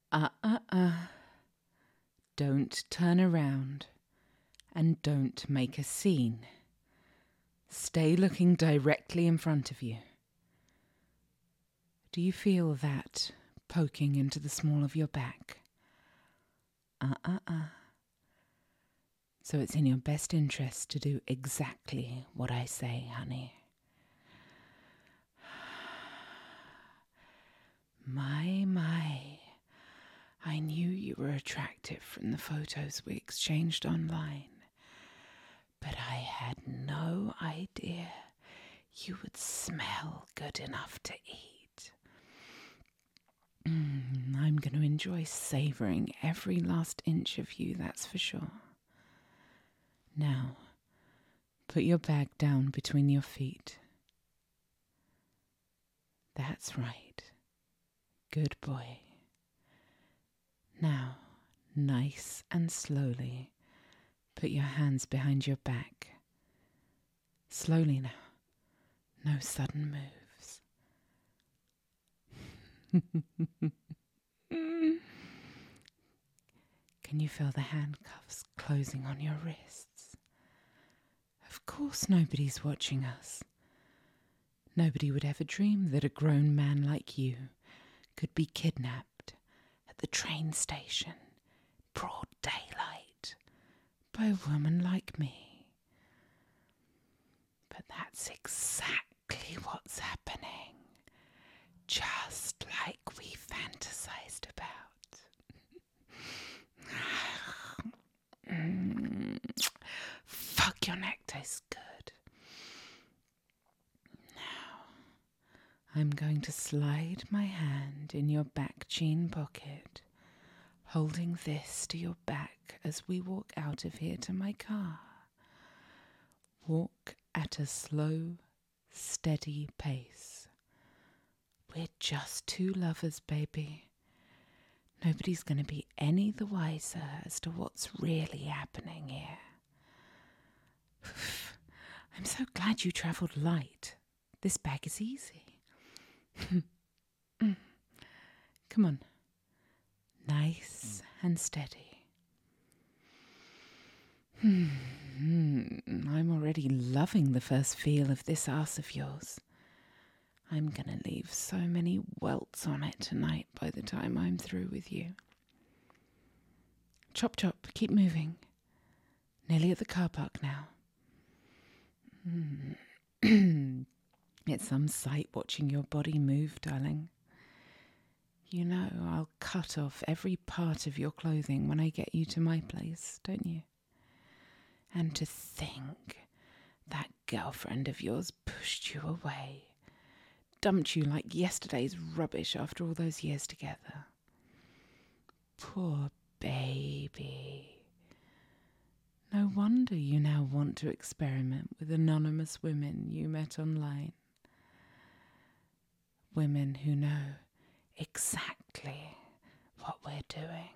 Don't turn around and don't make a scene. Stay looking directly in front of you. Do you feel that poking into the small of your back? So it's in your best interest to do exactly what I say, honey. My. I knew you were attractive from the photos we exchanged online, but I had no idea you would smell good enough to eat. I'm going to enjoy savouring every last inch of you, that's for sure. Now, put your bag down between your feet. That's right. Good boy. Now, nice and slowly, put your hands behind your back. Slowly now. No sudden moves. Can you feel the handcuffs closing on your wrists? Of course nobody's watching us. Nobody would ever dream that a grown man like you could be kidnapped at the train station, broad daylight, by a woman like me. But that's exactly what's happening, just like we fantasized about. Fuck, your neck tastes good. Now, I'm going to slide my hand in your back jean pocket, holding this to your back as we walk out of here to my car. Walk at a slow, steady pace. We're just two lovers, baby. Nobody's going to be any the wiser as to what's really happening here. I'm so glad you travelled light. This bag is easy. Come on. Nice and steady. I'm already loving the first feel of this arse of yours. I'm gonna leave so many welts on it tonight by the time I'm through with you. Chop chop, keep moving. Nearly at the car park now. It's some sight watching your body move, darling. You know I'll cut off every part of your clothing when I get you to my place, don't you? And to think that girlfriend of yours pushed you away, dumped you like yesterday's rubbish after all those years together. Poor baby. No wonder you now want to experiment with anonymous women you met online. Women who know exactly what we're doing.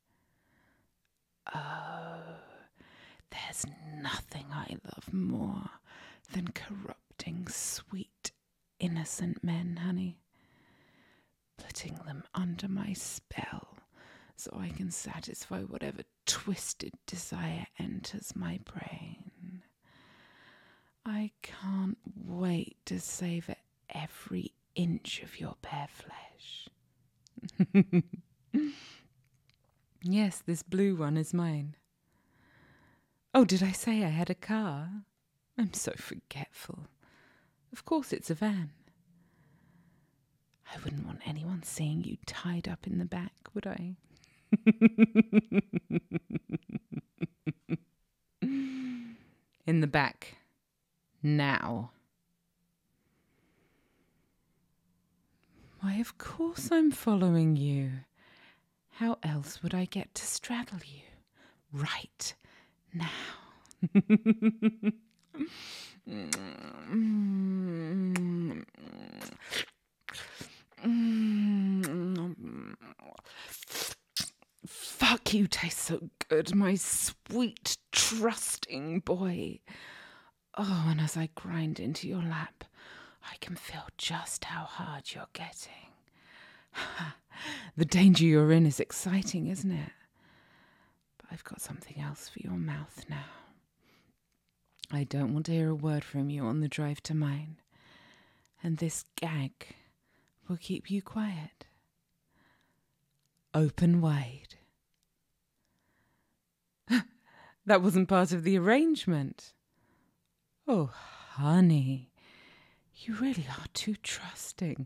Oh, there's nothing I love more than corrupting sweet, innocent men, honey. Putting them under my spell so I can satisfy whatever twisted desire enters my brain. I can't wait to savor every inch of your bare flesh. Yes, this blue one is mine. Oh, did I say I had a car? I'm so forgetful. Of course it's a van. I wouldn't want anyone seeing you tied up in the back, would I? In the back. Now. Why, of course I'm following you. How else would I get to straddle you? Right now. Fuck, you taste so good, my sweet, trusting boy. Oh, and as I grind into your lap, I can feel just how hard you're getting. The danger you're in is exciting, isn't it? But I've got something else for your mouth now. I don't want to hear a word from you on the drive to mine. And this gag will keep you quiet. Open wide. That wasn't part of the arrangement. Oh, honey, you really are too trusting.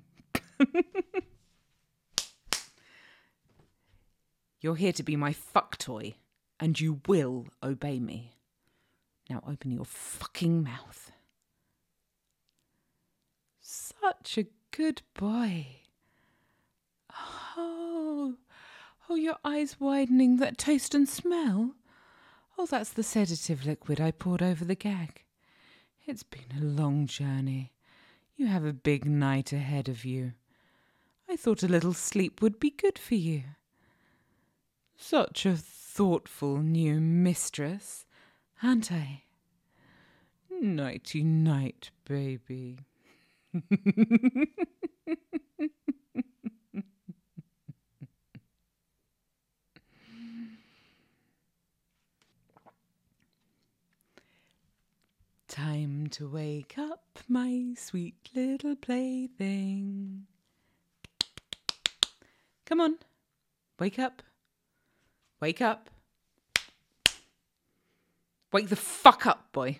You're here to be my fuck toy, and you will obey me. Now open your fucking mouth. Such a good boy. Oh, your eyes widening, that taste and smell. Oh, that's the sedative liquid I poured over the gag. It's been a long journey. You have a big night ahead of you. I thought a little sleep would be good for you. Such a thoughtful new mistress, aren't I? Nighty night, baby. Time to wake up, my sweet little plaything. Come on, wake up. Wake up. Wake the fuck up, boy.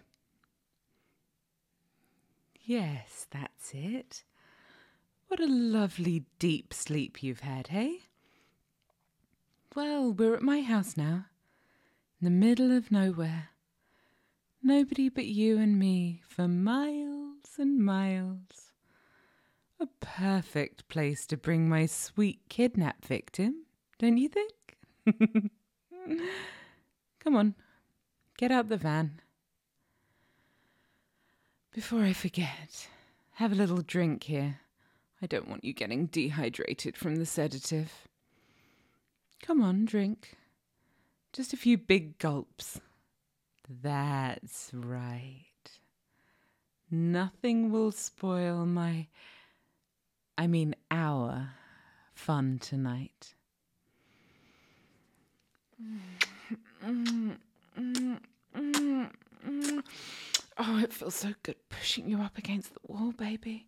Yes, that's it. What a lovely deep sleep you've had, hey? Well, we're at my house now, in the middle of nowhere. Nobody but you and me for miles and miles. A perfect place to bring my sweet kidnap victim, don't you think? Come on, get out the van. Before I forget, have a little drink here. I don't want you getting dehydrated from the sedative. Come on, drink. Just a few big gulps. That's right. Nothing will spoil our fun tonight. Oh, it feels so good pushing you up against the wall, baby.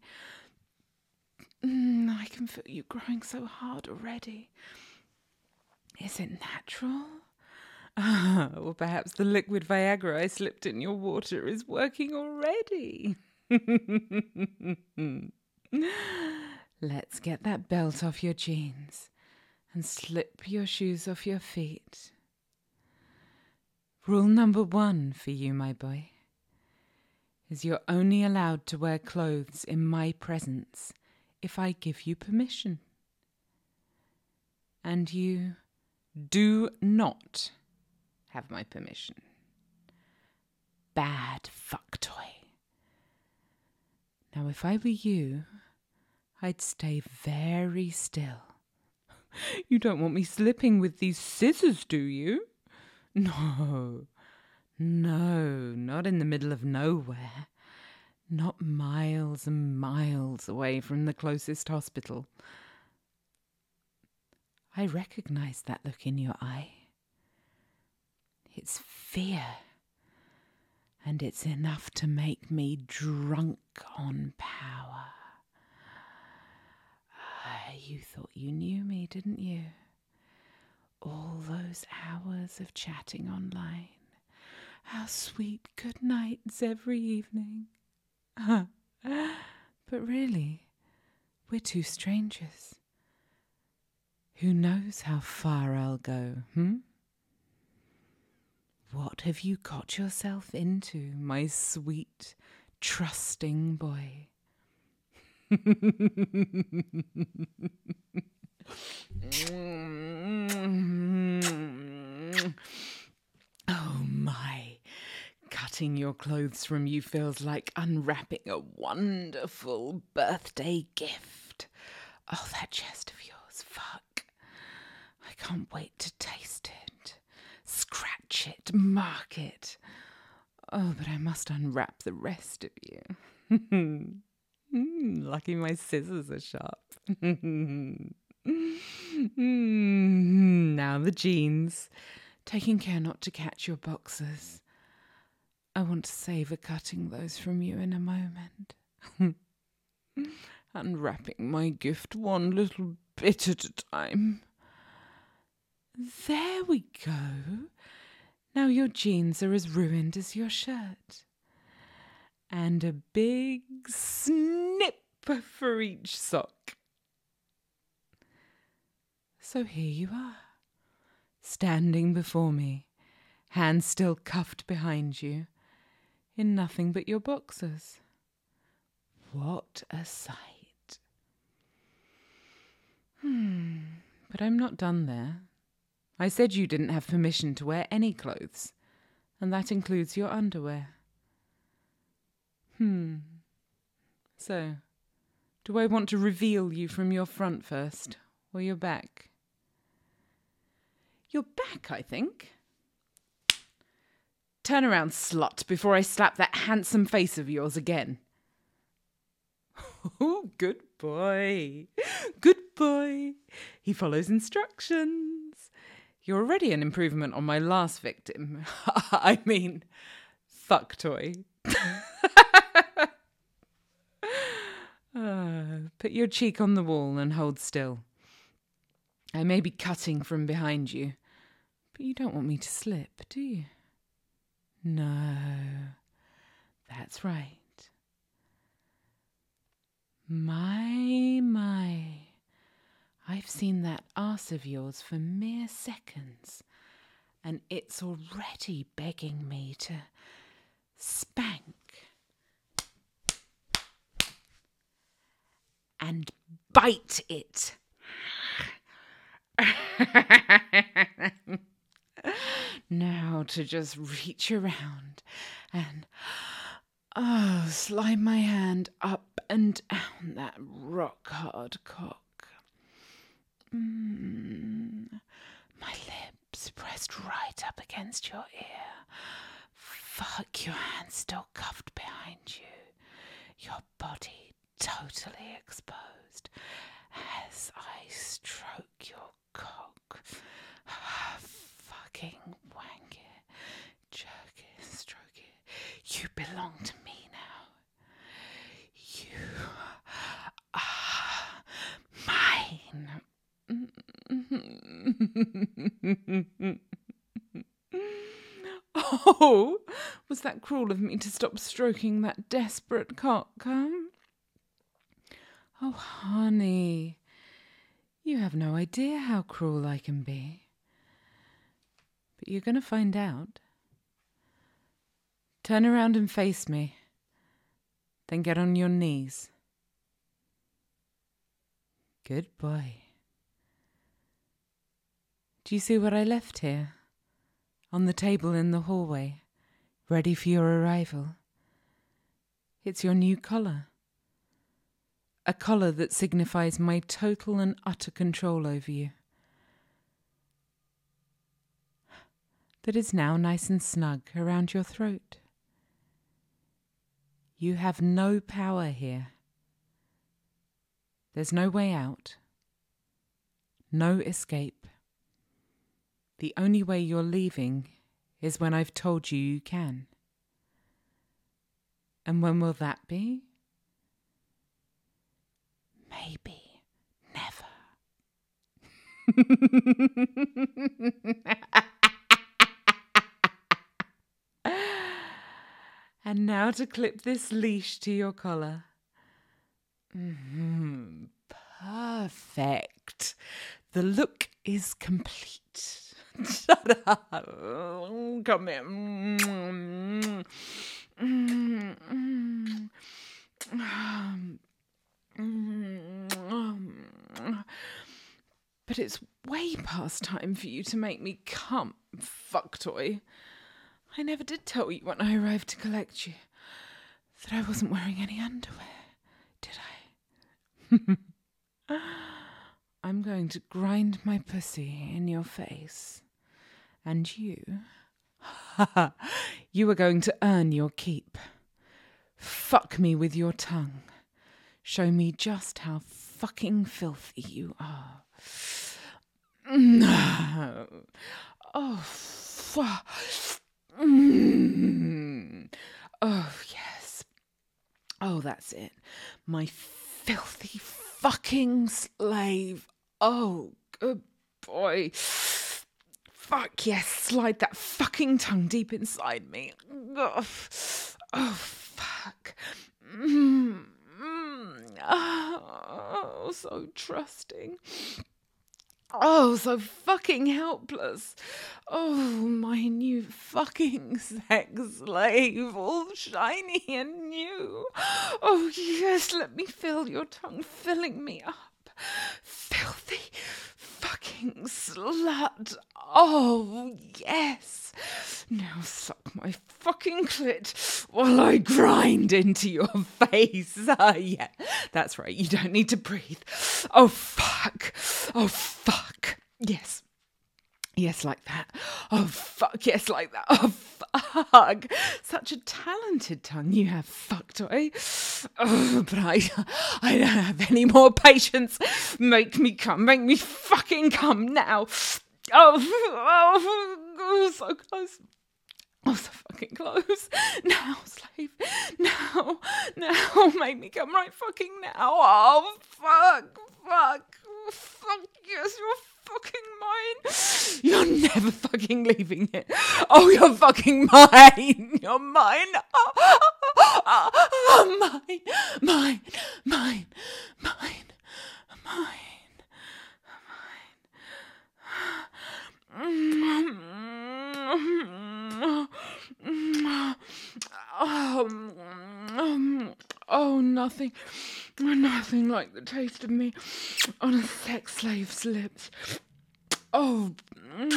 I can feel you growing so hard already. Is it natural? Or perhaps the liquid Viagra I slipped in your water is working already. Let's get that belt off your jeans and slip your shoes off your feet. Rule number 1 for you, my boy, is you're only allowed to wear clothes in my presence if I give you permission. And you do not have my permission. Bad fuck toy. Now, if I were you, I'd stay very still. You don't want me slipping with these scissors, do you? No, not in the middle of nowhere. Not miles and miles away from the closest hospital. I recognize that look in your eye. It's fear. And it's enough to make me drunk on power. You thought you knew me, didn't you? All those hours of chatting online. Our sweet good nights every evening. But really, we're two strangers. Who knows how far I'll go, What have you got yourself into, my sweet, trusting boy? Oh my, cutting your clothes from you feels like unwrapping a wonderful birthday gift. Oh, that chest of yours, fuck. I can't wait to taste it, scratch it, mark it. Oh, but I must unwrap the rest of you. Lucky my scissors are sharp. Now the jeans. Taking care not to catch your boxers. I want to savour cutting those from you in a moment. Unwrapping my gift one little bit at a time. There we go. Now your jeans are as ruined as your shirt. And a big snip for each sock. So here you are, standing before me, hands still cuffed behind you, in nothing but your boxers. What a sight. But I'm not done there. I said you didn't have permission to wear any clothes, and that includes your underwear. So, do I want to reveal you from your front first, or your back? Your back, I think. Turn around, slut, before I slap that handsome face of yours again. Oh, good boy. Good boy. He follows instructions. You're already an improvement on my last victim. I mean, fuck toy. Put your cheek on the wall and hold still. I may be cutting from behind you, but you don't want me to slip, do you? No, that's right. My, I've seen that arse of yours for mere seconds, and it's already begging me to spank and bite it. Now to just reach around and slide my hand up and down that rock-hard cock. My lips pressed right up against your ear. Fuck, your hand still cuffed behind you. Your body totally exposed as I stroke your cock. Fucking wank it, jerk it, stroke it. You belong to me now. You are mine. Oh, was that cruel of me to stop stroking that desperate cock, huh? Oh, honey, you have no idea how cruel I can be. But you're going to find out. Turn around and face me. Then get on your knees. Good boy. Do you see what I left here? On the table in the hallway, ready for your arrival. It's your new collar. A collar that signifies my total and utter control over you. That is now nice and snug around your throat. You have no power here. There's no way out. No escape. The only way you're leaving is when I've told you you can. And when will that be? Maybe never. And now to clip this leash to your collar. Perfect. The look is complete. Shut up. Come here. But it's way past time for you to make me come, fuck toy. I never did tell you when I arrived to collect you that I wasn't wearing any underwear, did I? I'm going to grind my pussy in your face. And you are going to earn your keep. Fuck me with your tongue. Show me just how fucking filthy you are. No. Oh, oh, yes. Oh, that's it. My filthy fucking slave. Oh, good boy. Fuck yes, slide that fucking tongue deep inside me. Oh, fuck. Oh, so trusting. Oh, so fucking helpless. Oh, my new fucking sex slave, all shiny and new. Oh, yes, let me feel your tongue filling me up. Filthy fucking slut. Oh, yes. Now suck my fucking clit while I grind into your face. Yeah, that's right. You don't need to breathe. Oh, fuck. Oh, fuck. Yes. Yes, like that. Oh, fuck. Yes, like that. Oh, fuck. Such a talented tongue you have, fuck toy. Oh, but I don't have any more patience. Make me come. Make me fucking come now. Oh, so close. Oh, so fucking close. Now, slave. Now. Make me come right fucking now. Oh, fuck. Yes, you're fucking mine. You're never fucking leaving it. Oh, you're fucking mine. You're mine. Mine. Oh, nothing like the taste of me on a sex slave's lips. But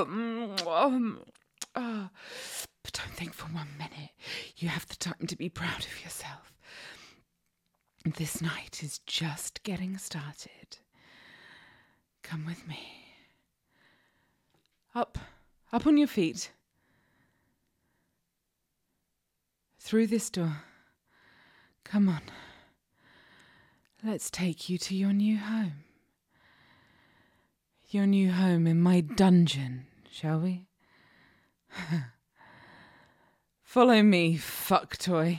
don't think for 1 minute. You have the time to be proud of yourself. This night is just getting started. Come with me. Up on your feet. Through this door. Come on. Let's take you to your new home. Your new home in my dungeon, shall we? Follow me, fuck toy.